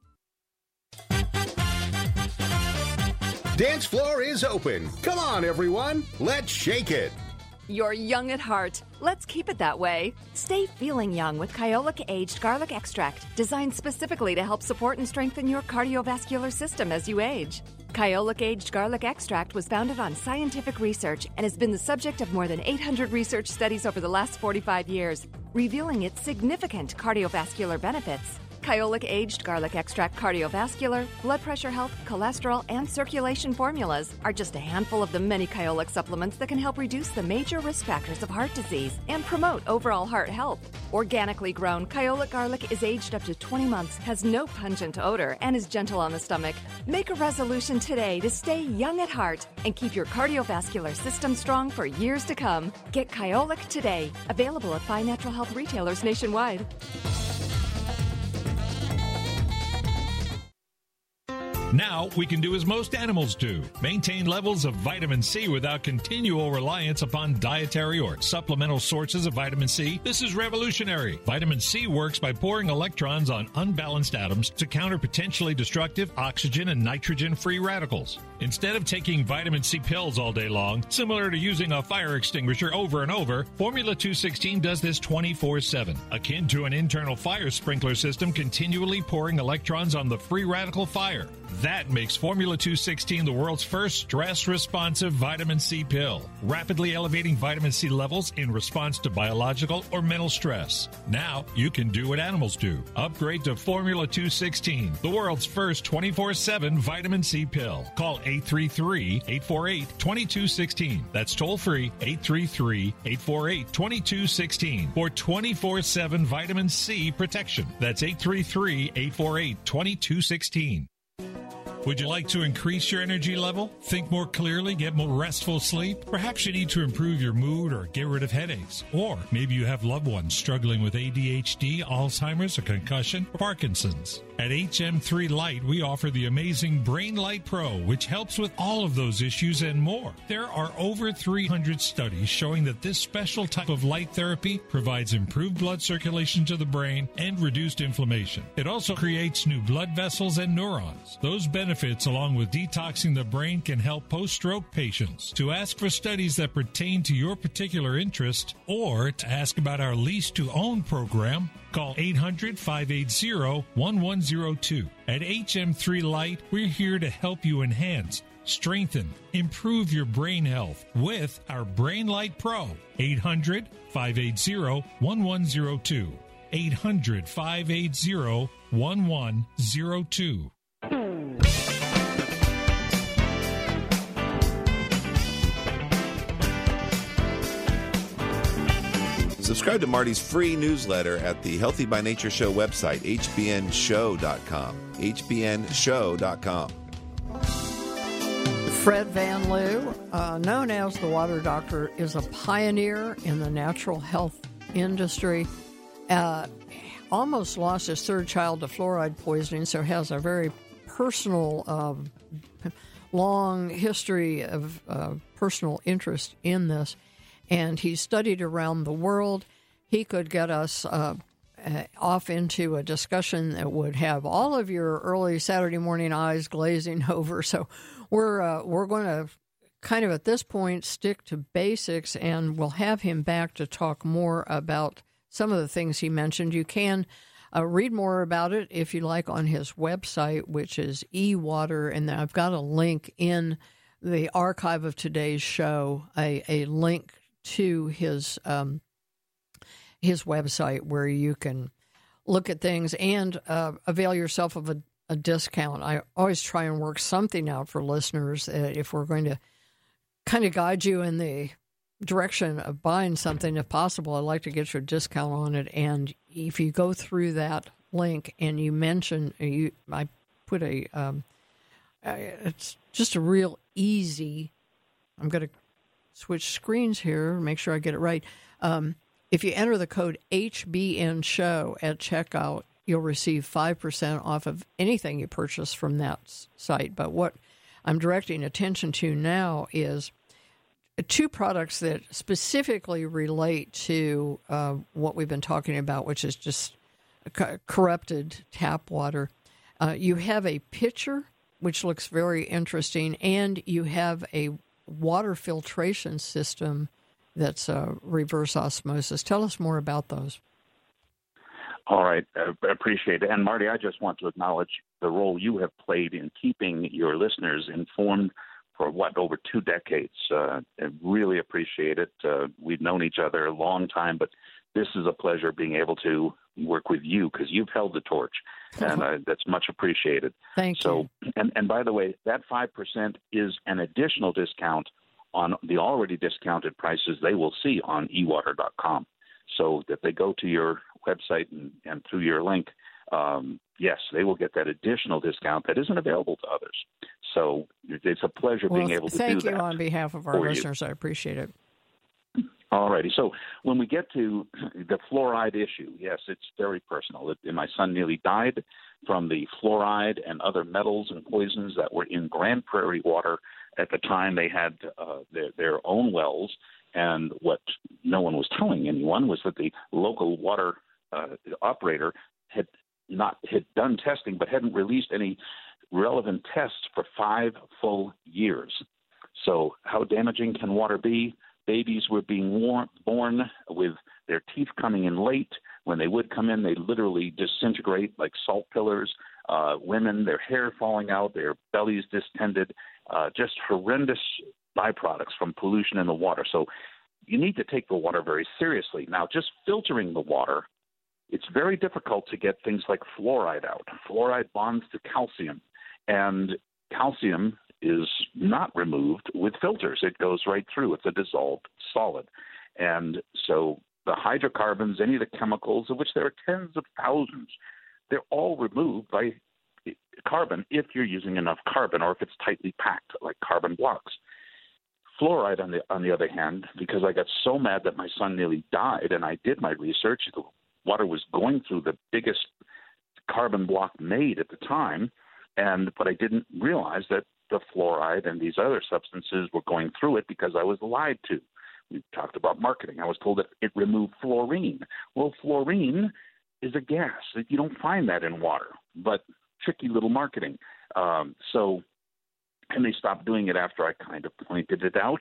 Dance floor is open. Come on, everyone. Let's shake it. You're young at heart. Let's keep it that way. Stay feeling young with Kyolic Aged Garlic Extract, designed specifically to help support and strengthen your cardiovascular system as you age. Kyolic Aged Garlic Extract was founded on scientific research and has been the subject of more than eight hundred research studies over the last forty-five years, revealing its significant cardiovascular benefits. Kyolic Aged Garlic Extract cardiovascular, blood pressure health, cholesterol, and circulation formulas are just a handful of the many Kyolic supplements that can help reduce the major risk factors of heart disease and promote overall heart health. Organically grown, Kyolic garlic is aged up to twenty months, has no pungent odor, and is gentle on the stomach. Make a resolution today to stay young at heart and keep your cardiovascular system strong for years to come. Get Kyolic today. Available at fine natural health retailers nationwide. Now we can do as most animals do, maintain levels of vitamin C without continual reliance upon dietary or supplemental sources of vitamin C. This is revolutionary. Vitamin C works by pouring electrons on unbalanced atoms to counter potentially destructive oxygen and nitrogen free radicals. Instead of taking vitamin C pills all day long, similar to using a fire extinguisher over and over, Formula two sixteen does this twenty-four seven, akin to an internal fire sprinkler system continually pouring electrons on the free radical fire. That makes Formula two sixteen the world's first stress-responsive vitamin C pill, rapidly elevating vitamin C levels in response to biological or mental stress. Now you can do what animals do. Upgrade to Formula two sixteen, the world's first twenty-four seven vitamin C pill. Call eight three three, eight four eight, two two one six. That's toll-free, eight three three, eight four eight, two two one six for twenty-four seven vitamin C protection. That's eight three three, eight four eight, two two one six. Would you like to increase your energy level? Think more clearly, get more restful sleep? Perhaps you need to improve your mood or get rid of headaches. Or maybe you have loved ones struggling with A D H D, Alzheimer's, a concussion, or Parkinson's. At H M three Light, we offer the amazing Brain Light Pro, which helps with all of those issues and more. There are over three hundred studies showing that this special type of light therapy provides improved blood circulation to the brain and reduced inflammation. It also creates new blood vessels and neurons. Those benefits, along with detoxing the brain, can help post-stroke patients. To ask for studies that pertain to your particular interest or to ask about our lease-to-own program, call eight hundred, five eight zero, one one zero two. At H M three Light, we're here to help you enhance, strengthen, improve your brain health with our Brain Light Pro. eight hundred, five eight zero, one one zero two. eight hundred, five eight zero, one one zero two. Subscribe to Marty's free newsletter at the Healthy by Nature Show website, H B N show dot com. H B N show dot com. Fred Van Leeuw, uh, known as the Water Doctor, is a pioneer in the natural health industry. Uh, almost lost his third child to fluoride poisoning, so has a very personal, uh, long history of uh, personal interest in this. And he studied around the world. He could get us uh, uh, off into a discussion that would have all of your early Saturday morning eyes glazing over. So we're uh, we're going to kind of at this point stick to basics, and we'll have him back to talk more about some of the things he mentioned. You can uh, read more about it if you like on his website, which is eWater, and I've got a link in the archive of today's show, a, a link to his um, his website where you can look at things and uh, avail yourself of a, a discount. I always try and work something out for listeners uh, if we're going to kind of guide you in the direction of buying something. If possible, I'd like to get you a discount on it. And if you go through that link and you mention, you, I put a, um, it's just a real easy, I'm going to switch screens here, make sure I get it right. Um, if you enter the code H B N Show at checkout, you'll receive five percent off of anything you purchase from that site. But what I'm directing attention to now is two products that specifically relate to uh, what we've been talking about, which is just co- corrupted tap water. Uh, you have a pitcher, which looks very interesting, and you have a water filtration system that's uh, reverse osmosis. Tell us more about those. All right. I appreciate it. And, Marty, I just want to acknowledge the role you have played in keeping your listeners informed for, what, over two decades. Uh, I really appreciate it. Uh, we've known each other a long time, but this is a pleasure being able to work with you because you've held the torch, and uh, that's much appreciated. Thank so, you. And, and by the way, that five percent is an additional discount on the already discounted prices they will see on e water dot com. So if they go to your website and, and through your link, um, yes, they will get that additional discount that isn't available to others. So it's a pleasure well, being able to do that. Thank you on behalf of our listeners. You. I appreciate it. All righty. So when we get to the fluoride issue, yes, it's very personal. It, my son nearly died from the fluoride and other metals and poisons that were in Grand Prairie water at the time they had uh, their, their own wells. And what no one was telling anyone was that the local water uh, operator had not had done testing but hadn't released any relevant tests for five full years. So how damaging can water be? Babies were being war- born with their teeth coming in late. When they would come in, they literally disintegrate like salt pillars. uh, women, their hair falling out, their bellies distended, uh, just horrendous byproducts from pollution in the water. So you need to take the water very seriously. Now, just filtering the water, it's very difficult to get things like fluoride out. Fluoride bonds to calcium, and calcium is not removed with filters. It goes right through. It's a dissolved solid. And so the hydrocarbons, any of the chemicals, of which there are tens of thousands, they're all removed by carbon if you're using enough carbon or if it's tightly packed, like carbon blocks. Fluoride, on the on the other hand, because I got so mad that my son nearly died, and I did my research, the water was going through the biggest carbon block made at the time, and but I didn't realize that the fluoride and these other substances were going through it because I was lied to. We talked about marketing. I was told that it removed fluorine. Well, fluorine is a gas. You don't find that in water, but tricky little marketing. Um, so, and they stopped doing it after I kind of pointed it out.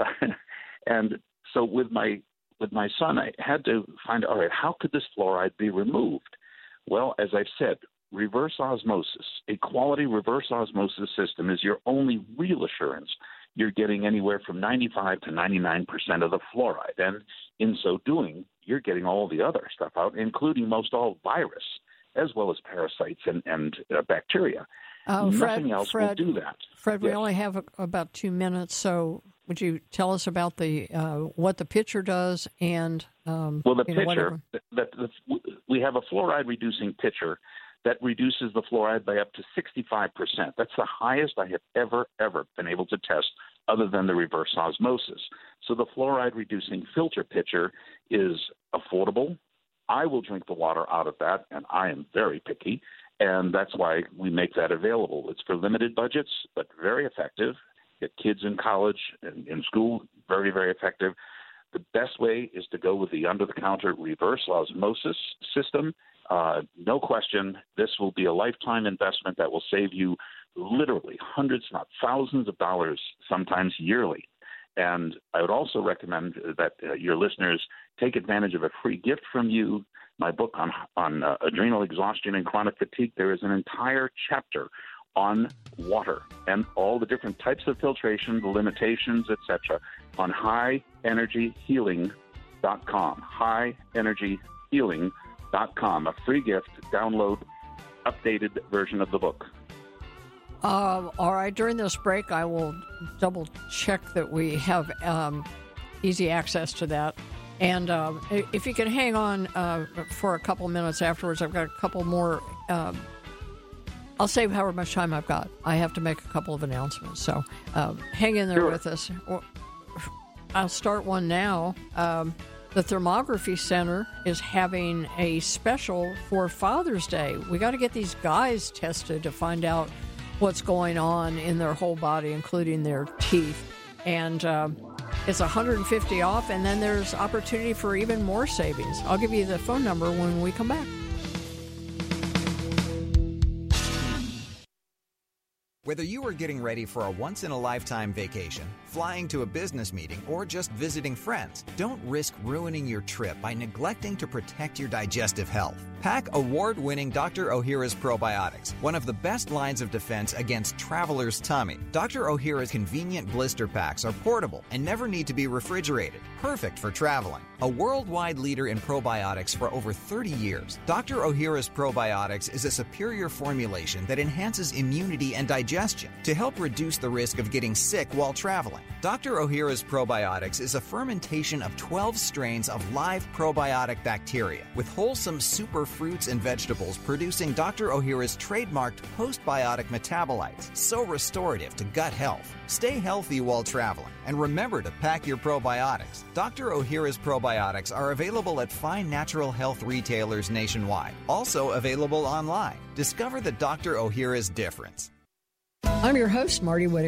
And so with my with my son, I had to find, all right, how could this fluoride be removed? Well, as I've said, reverse osmosis, a quality reverse osmosis system is your only real assurance you're getting anywhere from ninety-five to ninety-nine percent of the fluoride. And in so doing, you're getting all the other stuff out, including most all virus, as well as parasites and, and uh, bacteria. Uh, Fred, Nothing else Fred, will do that. Fred, yes. we only have a, about two minutes, so would you tell us about the uh, what the pitcher does and um, well, the you know, pitcher that, that, that we have a fluoride reducing pitcher that reduces the fluoride by up to sixty-five percent. That's the highest I have ever, ever been able to test other than the reverse osmosis. So the fluoride-reducing filter pitcher is affordable. I will drink the water out of that, and I am very picky, and that's why we make that available. It's for limited budgets, but very effective. Get kids in college and in school, very, very effective. The best way is to go with the under-the-counter reverse osmosis system. Uh, no question, this will be a lifetime investment that will save you literally hundreds, not thousands of dollars, sometimes yearly. And I would also recommend that uh, your listeners take advantage of a free gift from you, my book on, on uh, adrenal exhaustion and chronic fatigue. There is an entire chapter on water and all the different types of filtration, the limitations, et cetera, on high energy healing dot com, high energy healing dot com, a free gift. Download updated version of the book. Uh, all right, during this break, I will double check that we have um, easy access to that. And uh, if you can hang on uh, for a couple minutes afterwards, I've got a couple more. Uh, I'll save however much time I've got. I have to make a couple of announcements. So uh, hang in there sure. with us. I'll start one now. Um, the Thermography Center is having a special for Father's Day. We got to get these guys tested to find out what's going on in their whole body, including their teeth. And uh, it's one hundred fifty dollars off, and then there's opportunity for even more savings. I'll give you the phone number when we come back. Whether you are getting ready for a once-in-a-lifetime vacation, flying to a business meeting, or just visiting friends, don't risk ruining your trip by neglecting to protect your digestive health. Pack award-winning Doctor Ohhira's Probiotics, one of the best lines of defense against traveler's tummy. Doctor Ohhira's convenient blister packs are portable and never need to be refrigerated, perfect for traveling. A worldwide leader in probiotics for over thirty years, Doctor Ohhira's Probiotics is a superior formulation that enhances immunity and digestion to help reduce the risk of getting sick while traveling. Doctor Ohhira's Probiotics is a fermentation of twelve strains of live probiotic bacteria with wholesome super fruits and vegetables producing Doctor Ohhira's trademarked postbiotic metabolites, so restorative to gut health. Stay healthy while traveling, and remember to pack your probiotics. Doctor Ohhira's Probiotics are available at fine natural health retailers nationwide, also available online. Discover the Doctor Ohhira's difference. I'm your host, Marty Whittakin.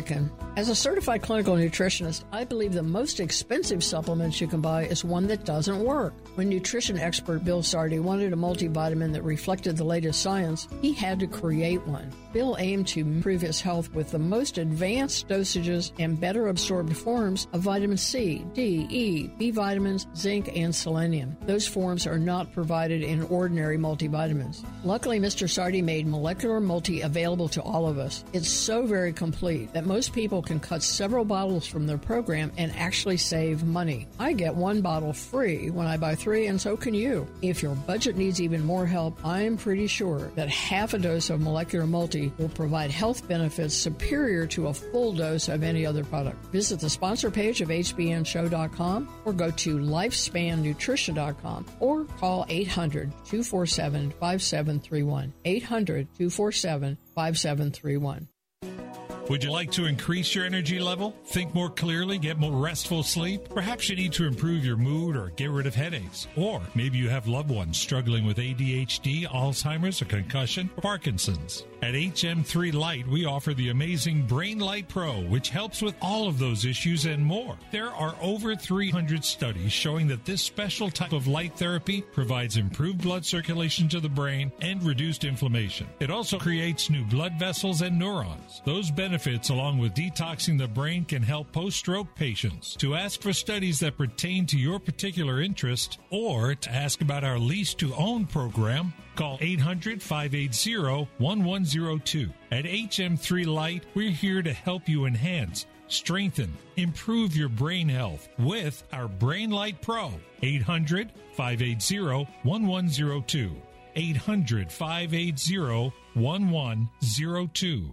As a certified clinical nutritionist, I believe the most expensive supplements you can buy is one that doesn't work. When nutrition expert Bill Sardi wanted a multivitamin that reflected the latest science, he had to create one. Bill aimed to improve his health with the most advanced dosages and better absorbed forms of vitamin C, D, E, B vitamins, zinc, and selenium. Those forms are not provided in ordinary multivitamins. Luckily, Mister Sardi made Molecular Multi available to all of us. It's so very complete that most people can cut several bottles from their program and actually save money. I get one bottle free when I buy three, and so can you. If your budget needs even more help, I'm pretty sure that half a dose of Molecular Multi will provide health benefits superior to a full dose of any other product. Visit the sponsor page of H B N show dot com or go to lifespan nutrition dot com or call eight hundred, two four seven, five seven three one. eight hundred, two four seven, five seven three one. Would you like to increase your energy level? Think more clearly, get more restful sleep? Perhaps you need to improve your mood or get rid of headaches. Or maybe you have loved ones struggling with A D H D, Alzheimer's, a concussion, or Parkinson's. At H M three Light, we offer the amazing Brain Light Pro, which helps with all of those issues and more. There are over three hundred studies showing that this special type of light therapy provides improved blood circulation to the brain and reduced inflammation. It also creates new blood vessels and neurons. Those benefits, along with detoxing the brain, can help post-stroke patients. To ask for studies that pertain to your particular interest or to ask about our lease-to-own program, call eight hundred, five eight zero, one one zero two. At H M three Light, we're here to help you enhance, strengthen, improve your brain health with our Brain Light Pro. eight hundred, five eight zero, one one zero two. eight hundred, five eight zero, one one zero two.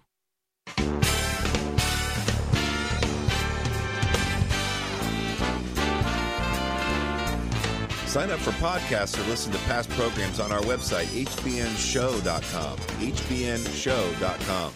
Sign up for podcasts or listen to past programs on our website, H B N show dot com. H B N show dot com.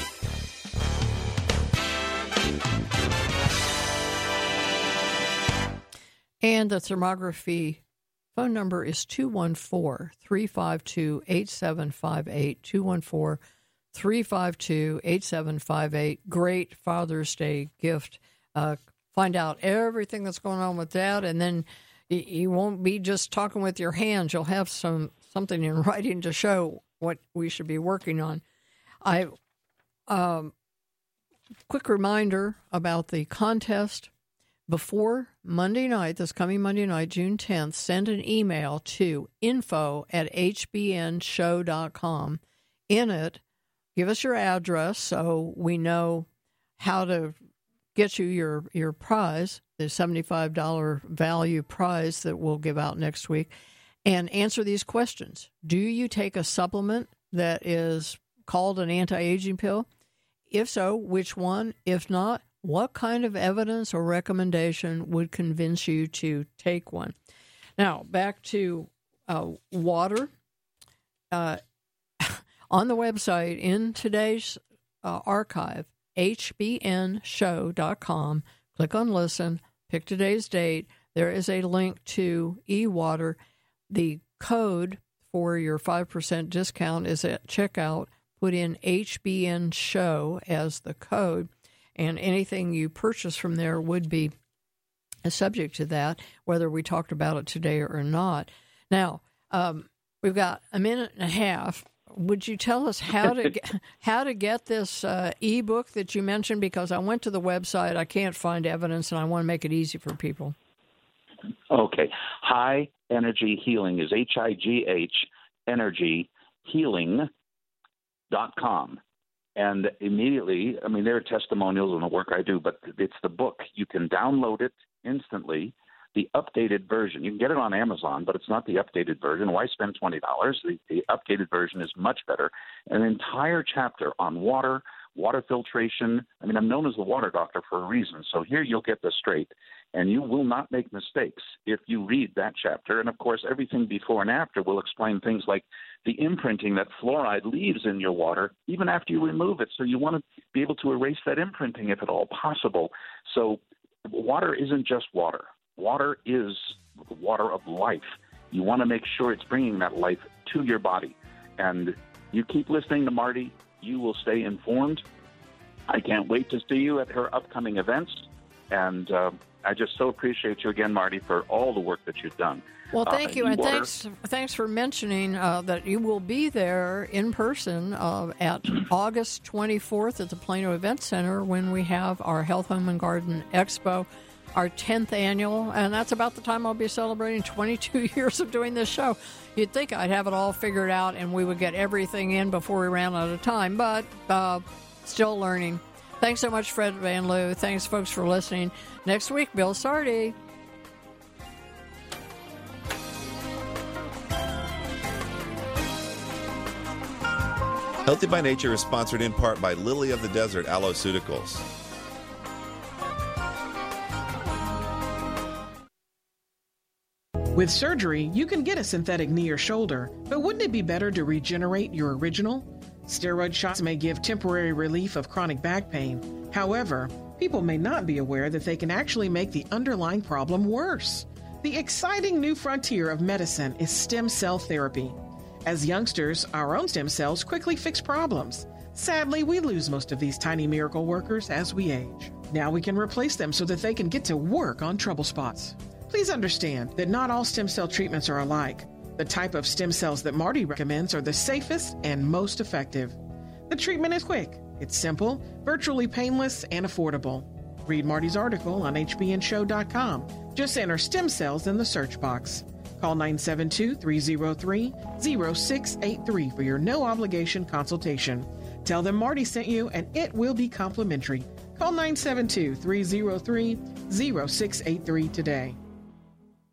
And the thermography phone number is two one four, three five two, eight seven five eight, two one four, three five two, eight seven five eight. Great Father's Day gift. Uh, find out everything that's going on with that, and then you won't be just talking with your hands. You'll have some something in writing to show what we should be working on. I um, quick reminder about the contest. Before Monday night, this coming Monday night, June tenth, send an email to info at H B N show dot com. In it, give us your address so we know how to get you your, your prize, the seventy-five dollars value prize that we'll give out next week, and answer these questions. Do you take a supplement that is called an anti-aging pill? If so, which one? If not, what kind of evidence or recommendation would convince you to take one? Now, back to uh, water. Uh, on the website, in today's uh, archive, H B N show dot com. Click on Listen, pick today's date. There is a link to eWater. The code for your five percent discount is at checkout. Put in H B N Show as the code, and anything you purchase from there would be subject to that, whether we talked about it today or not. Now, um, we've got a minute and a half. Would you tell us how to get, how to get this uh, ebook that you mentioned? Because I went to the website, I can't find evidence, and I want to make it easy for people. Okay. High Energy Healing is H I G H energy healing dot com. And immediately, I mean, there are testimonials on the work I do, but it's the book. You can download it instantly. The updated version. You can get it on Amazon, but it's not the updated version. Why spend twenty dollars? The, the updated version is much better. An entire chapter on water, water filtration. I mean, I'm known as the water doctor for a reason. So here you'll get this straight, and you will not make mistakes if you read that chapter. And, of course, everything before and after will explain things like the imprinting that fluoride leaves in your water even after you remove it. So you want to be able to erase that imprinting if at all possible. So water isn't just water. Water is the water of life. You want to make sure it's bringing that life to your body. And you keep listening to Marty, you will stay informed, I can't wait to see you at her upcoming events. And uh, I just so appreciate you again, Marty, for all the work that you've done. Well, thank uh, you, and water. thanks thanks for mentioning uh, that you will be there in person uh, at August twenty-fourth at the Plano Event Center when we have our Health, Home, and Garden Expo, our tenth annual, and that's about the time I'll be celebrating twenty-two years of doing this show. You'd think I'd have it all figured out and we would get everything in before we ran out of time, but uh, still learning. Thanks so much, Fred Van Loo. Thanks, folks, for listening. Next week, Bill Sardi. Healthy by Nature is sponsored in part by Lily of the Desert Alloceuticals. With surgery, you can get a synthetic knee or shoulder, but wouldn't it be better to regenerate your original? Steroid shots may give temporary relief of chronic back pain. However, people may not be aware that they can actually make the underlying problem worse. The exciting new frontier of medicine is stem cell therapy. As youngsters, our own stem cells quickly fix problems. Sadly, we lose most of these tiny miracle workers as we age. Now we can replace them so that they can get to work on trouble spots. Please understand that not all stem cell treatments are alike. The type of stem cells that Marty recommends are the safest and most effective. The treatment is quick, it's simple, virtually painless, and affordable. Read Marty's article on H B N show dot com. Just enter stem cells in the search box. Call nine seven two, three zero three, zero six eight three for your no-obligation consultation. Tell them Marty sent you, and it will be complimentary. Call nine seven two, three zero three, zero six eight three today.